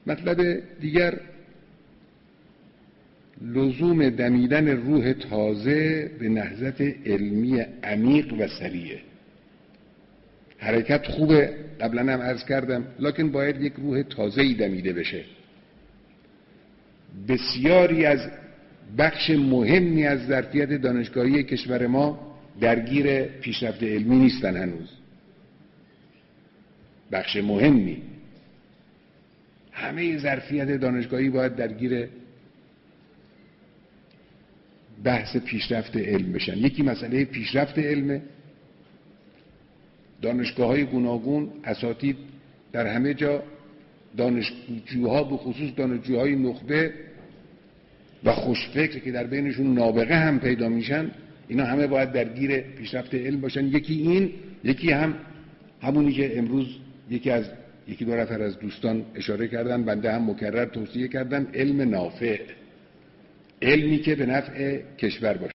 مطلب دیگر، لزوم دمیدن روح تازه به نهضت علمی عمیق و سریع. حرکت خوبه، قبلا هم عرض کردم، لکن باید یک روح تازه‌ای دمیده بشه. بسیاری از بخش مهمی از ظرفیت دانشگاهی کشور ما درگیر پیشرفت علمی نیستن هنوز. بخش مهمی، همه ظرفیت دانشگاهی باید درگیر بحث پیشرفت علم بشن. یکی مسئله پیشرفت علم، دانشگاه‌های گوناگون، اساتید در همه جا، دانشجوها به خصوص دانشجوهای نخبه و خوشفکر که در بینشون نابغه هم پیدا میشن، اینا همه باید درگیر پیشرفت علم باشن. یکی این، یکی هم همونی که امروز یکی دو نفر از دوستان اشاره کردن، بنده هم مکرر توصیه کردم، علم نافع، علمی که به نفع کشور باشه.